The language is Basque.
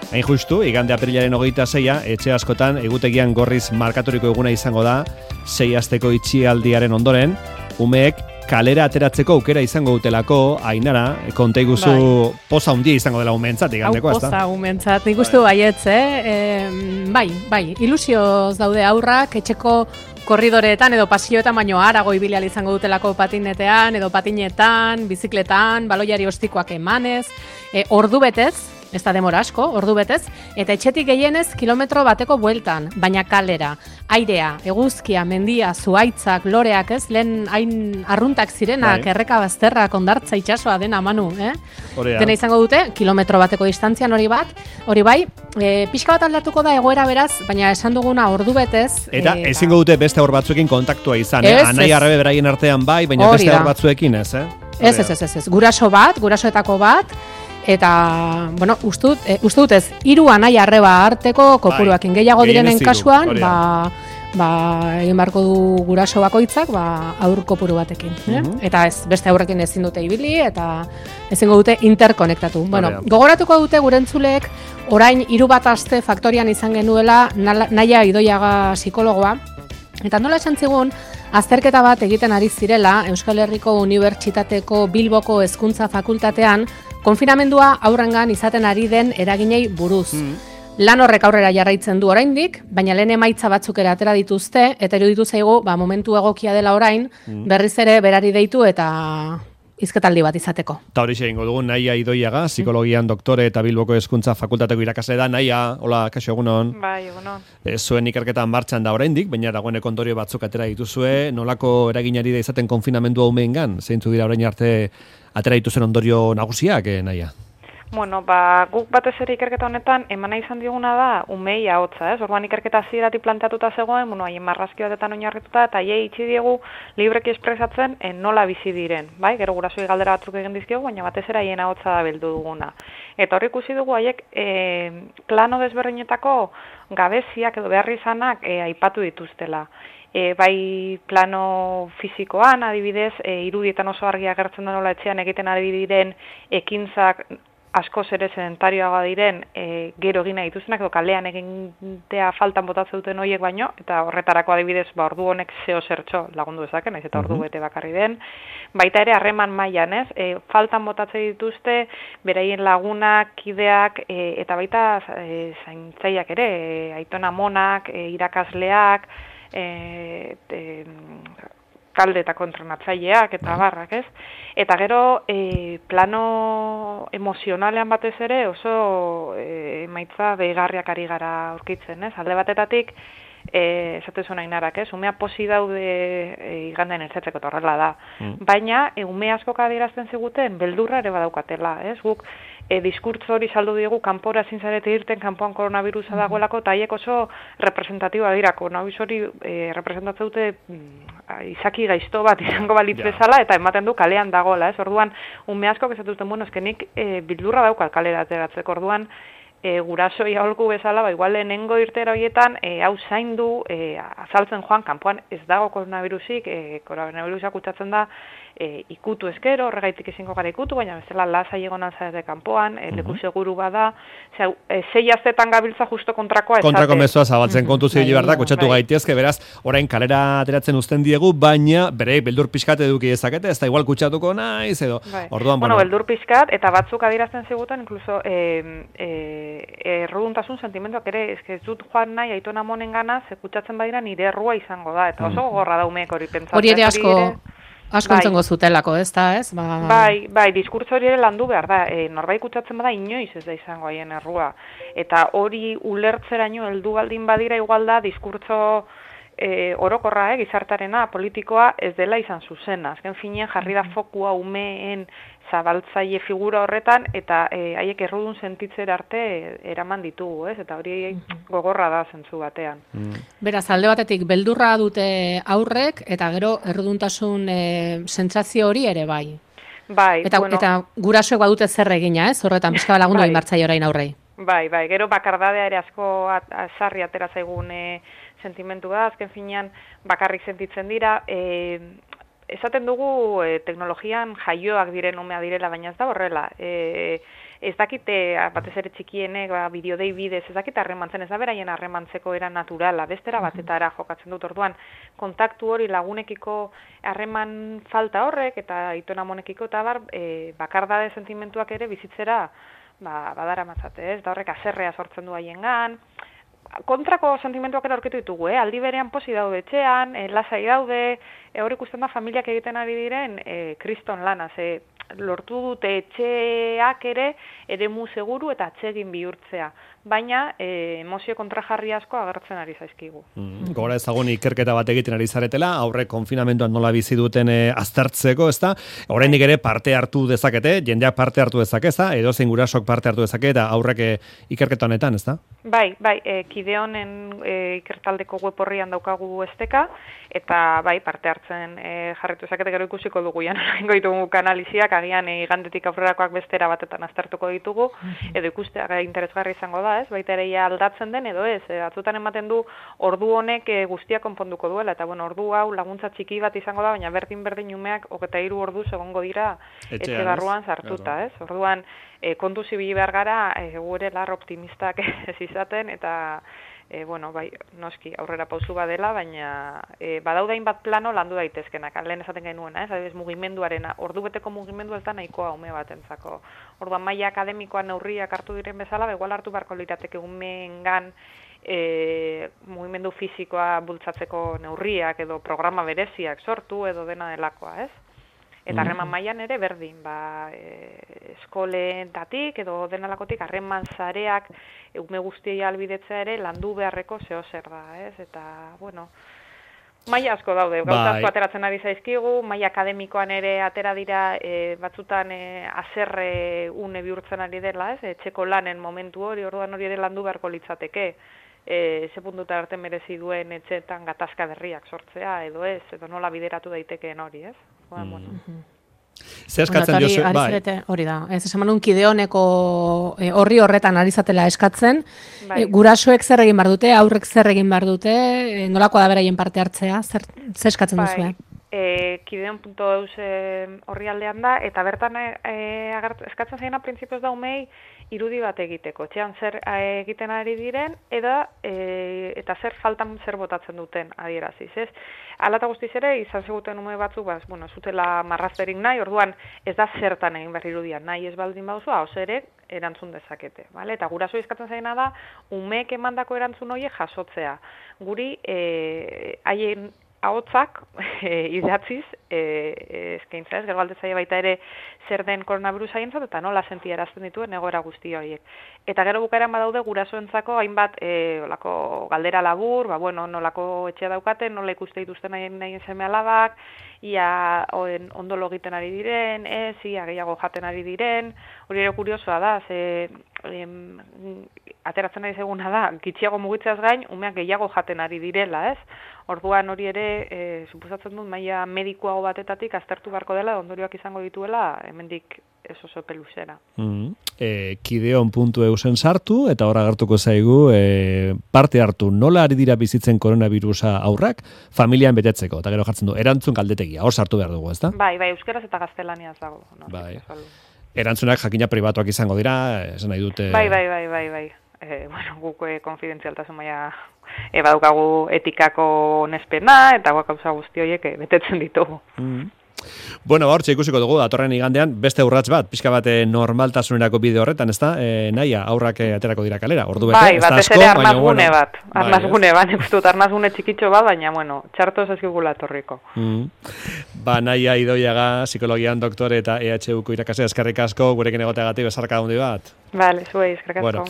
Hain justu, igande apirilaren 26a, etxe askotan egutegian gorriz markaturiko eguna izango da, 6 asteko itxialdiaren ondoren, umeek kalera ateratzeko aukera izango dutelako, Ainara, konta iguzu poza hundia izango dela umeentzat, igandekoa, ez da? Poza umeentzat, nik uste baietz, bai, ilusioz daude aurrak, etxeko korridoreetan edo pasioetan baino harago ibili ahal izango dutelako patinetean edo patinetan, bizikletan, baloiari ostikoak emanez, ordu betez, ez da demora asko, ordu betez, eta etxetik gehienez kilometro bateko bueltan, baina kalera, airea, eguzkia, mendia, zuaitzak, loreak, ez, lehen hain arruntak zirenak, erreka bazterrak, ondartza itxasoa dena manu, Dena izango dute, kilometro bateko distantzian hori bai, pixka bat aldatuko da egoera beraz, baina esan duguna ordu betez. Eta ezingo dute beste hor batzuekin kontaktua izan, anai arrebe beraien artean bai, baina beste hor batzuekin ez, Ez, gurasoetako bat, eta, bueno, uste dut ez, 3 anai arreba arteko kopuruakin gehiago direnen kasuan, egin beharko du guraso bakoitzak, aur kopuru batekin. Eta ez, beste aurrekin ezin dute ibili, eta ezingo dute interkonektatu. Bueno, gogoratuko dute gure entzuleek, orain 3 bat aste faktorian izan genuela Naia Idoiaga psikologoa, eta nola esan zigun, azterketa bat egiten ari zirela Euskal Herriko Unibertsitateko Bilboko Hezkuntza Fakultatean, konfinamendua aurrengan izaten ari den eraginei buruz. Lan horrek aurrera jarraitzen du oraindik, baina lehen emaitza batzuk ere atera dituzte, eta iruditu zaigu, momentu egokia dela orain, berriz ere berari deitu eta hizketaldi bat izateko. Ta hori egingo dugu, Naia Idoiaga, psikologian doktore eta Bilboko Hezkuntza Fakultateko irakasle da. Naia, hola, kaixo, egunon. Bai, egunon. Zuen ikerketan martxan da oraindik, baina dagoeneko ondorio batzuk atera dituzue, nolako eraginari da izaten konfinamendua umeengan, zeintzu dira orain arte atera dituzen ondorio nagusiak, Naia? Bueno, guk batez ere ikerketa honetan emana izan diguna da umei ahotsa, ez? Orduan ikerketa hasieratik planteatuta zegoen, haien marrazki batetan oinarrituta eta haiei itxi diegu libreki espresatzen nola bizi diren, bai? Gero gurasoei galdera batzuk egin dizkiogu, baina batez ere haien ahotsa da bildu duguna. Eta hor ikusi dugu haiek plano desberdinetako gabeziak edo beharrizanak aipatu dituztela. Bai plano fisikoan, adibidez, irudietan oso argi agertzen da nola etxean egiten ari diren ekintzak askoz ere sedentarioagoa diren gero egin nahi dituztenak edo kalean egintea faltan botatzen duten horiek baino, eta horretarako adibidez ordu honek zeo zertxo lagundu dezaken, naiz eta ordu bete bakarri den. Baita ere harreman mailan, ez? Faltan botatzen dituzte beraien lagunak, kideak eta baita zaintzaileak ere, aitona amonak, irakasleak, talde eta kontronatzaileak eta barrak, ez? Eta gero, plano emozionalean batez ere oso emaitza deigarriak ari gara aurkitzen, ez? Alde batetatik, esatezu Ainarak, ez? Umea posi daude igandean ertzetzeko eta horrela da. Baina, ume askok adierazten ziguten beldurra ere badaukatela, ez? Guk diskurtso hori saldu diegu kanpora ezin zarete irten, kanpoan koronavirusa dagoelako, eta haiek oso representatiba dira. Koronavirus hori representatzen dute izaki gaizto bat izango balitz bezala, eta ematen du kalean dagoela, ez? Orduan, ume askok esatu duten, bueno, eskenik beldurra daukat kalera ateratzeko, orduan, gurasoi aholku bezala, igual lehenengo irtera horietan, hau zaindu, azaltzen joan, kanpoan ez dago koronavirusik, koronavirusak kutsatzen da, ikutu ezkero, horregaitik ezingo gara ikutu, baina bezala lasai egon alzarete kanpoan, leku seguru bada, 6 astetan gabiltza justo kontrakoa esate. Kontrako mezua zabaltzen kontu zibili behar da, kutxatu gaitezke, beraz, orain kalera ateratzen uzten diegu, baina bere beldur pixkat eduki ezakete, ez da igual kutxatuko naiz, edo, orduan, bueno, beldur pixkat, eta batzuk adierazten ziguten, inkluso, erruduntasun sentimentuak ere, ez dut joan nahi aitona monen gana, ze kutsatzen badira nire errua izango da, eta oso gogorra da umeek hori pentsatzen. Hori ere asko entzengo zutelako, ez da, ez? Bai, diskurtso hori ere landu behar da, norbait kutsatzen bada inoiz ez da izango haien errua. Eta hori ulertzeraino heldu baldin badira igual da, diskurtso orokorra, gizartarena, politikoa ez dela izan zuzena. Azken finean jarri da fokua umeen zabaltzaile figura horretan, eta haiek errudun sentitzera arte eraman ditugu, ez? Eta hori gogorra da zentzu batean. Beraz, alde batetik beldurra dute aurrek, eta gero erruduntasun sentsazio hori ere bai. Bai, eta gurasoek badute zer egina, ez? Horretan pixka lagundu hain martzaile orain aurrei. Bai, gero bakardadea ere asko sarri atera zaigun sentimentu da, azken finean bakarrik sentitzen dira, esaten dugu teknologian jaioak diren umea direla, baina ez da horrela. ez dakite, batez ere txikienek, bideodei bidez, ez dakite harremantzen, ez da beraien harremantzeko era naturala, bestera batetara jokatzen dut orduan, kontaktu hori lagunekiko harreman falta horrek, eta aitona amonekiko, eta bakardade sentimentuak ere bizitzera, badara matzate, ez? Da horrek haserrea sortzen du haiengan, kontrako sentimentuak ere aurkitu ditugu, aldi berean posi daude etxean, lasai daude, hor ikusten da familiak egiten ari diren kriston lana, lortu dute etxeak ere eremu seguru eta atsegin bihurtzea, baina emozio kontrajarri asko agertzen ari zaizkigu. Gora ezagun ikerketa bat egiten ari zaretela, aurre konfinamentuan nola bizi duten aztertzeko, ezta? Oraindik ere parte hartu dezakete, jendeak parte hartu dezakeza, edozein gurasok parte hartu dezake eta aurrek ikerketa honetan, ezta? Bai, Kideonen ikertaldeko web orrian daukagu esteka, eta bai, parte hartzen jarritu dezakete, gero ikusiko dugu jan, ditugu kanaliziak, agian igandetik aurrerakoak bestera batetan aztertuko ditugu, edo ikustea interesgarri izango da, ez? Baita ere aldatzen den edo ez. Atzutan ematen du ordu honek guztia konponduko duela, eta ordu hau laguntza txiki bat izango da, baina berdin umeak 23 orduz egongo dira etxe barruan sartuta, ez? Orduan kontu zibili behar gara, gure lar optimistak ez izaten, eta bai, noski, aurrera pausu badela, baina badaudain bat plano landu daitezkenak, lehen esaten genuena, ez? Adibidez, mugimenduarena, ordubeteko mugimendu ez da nahikoa ume batentzako. Orduan, maila akademikoa neurriak hartu diren bezala, igual hartu beharko lirateke umeengan mugimendu fisikoa bultzatzeko neurriak edo programa bereziak sortu edo dena delakoa, ez? Eta harreman mailan ere berdin, eskoletatik edo denalakotik harreman zareak ume guztiei albidetzea ere landu beharreko zer da, ez? Eta, maila asko daude, gauza asko ateratzen ari zaizkigu, maila akademikoan ere atera dira batzutan haserre une bihurtzen ari dela, ez? Etxeko lanen momentu hori, orduan hori ere landu beharko litzateke. Ze puntuta arte merezi duen etxetan gatazka berriak sortzea, edo ez, edo nola bideratu daitekeen hori, ez? Zer eskatzen diozu? Hori da, ez esan manun Kideoneko horri horretan ari zatela eskatzen, gurasoek zer egin behar dute, aurrek zer egin behar dute, nolakoa da beraien parte hartzea, zer eskatzen duzu? Kideon.eus horri aldean da, eta bertan eskatzen zaina printzipioz da umei irudi bat egiteko. Etxean zer egiten ari diren, eta zer faltan zer botatzen duten adieraziz, ez? Hala eta guztiz ere, izan zeguten ume batzuk, zutela marrazterik nahi, orduan ez da zertan egin behar irudian, nahi ez baldin baduzu, hau ere erantzun dezakete. Eta guraso eskatzen zaina da, umeek emandako erantzun horiek jasotzea. Guri, haien ahotsak idatziz eskaintza, ez? Gero galdetzaile baita ere zer den koronavirus haientzat eta nola sentiarazten dituen egoera guzti horiek. Eta gero bukaeran badaude gurasoentzako hainbat olako galdera labur, nolako etxea daukaten, nola ikuste dituzten nahi seme-alabak, ia ondo lo egiten ari diren, ia gehiago jaten ari diren, hori ere kuriosoa da, ateratzen ari zeguna da, gitxiago mugitzeaz gain, umeak gehiago jaten ari direla, ez? Orduan hori ere, suposatzen dut, maila medikuago batetatik aztertu beharko dela, ondorioak izango dituela, hemendik ez oso peluzera. Kideon.eusen sartu, eta hor agertuko zaigu, parte hartu, nola ari dira bizitzen koronavirusa aurrak, familian betetzeko, eta gero jartzen du, erantzun galdetegia, hor sartu behar dugu, ezta? Bai, euskaraz eta gaztelaniaz dago. Bai. Erantzunak jakina pribatuak izango dira, esan nahi dute... Bai. Guk konfidentzialtasun maila badaukagu etikako nespena, eta gauza guzti horiek betetzen ditugu. Hortxe ikusiko dugu, datorren igandean, beste urrats bat, pixka bat normaltasunerako bide horretan, ez da? Naia, aurrak aterako dira kalera, ordu bete, ez da asko. Batez ere arnazgune bat, nik dut arnazgune txikitxo bat, baina, txarto ez ezkigula etorriko. Naia Idoiaga, psikologian doktore eta EHUko irakasle, eskerrik asko, gurekin egoteagatik bezarka handi bat. Bale, zuei, eskerrik asko.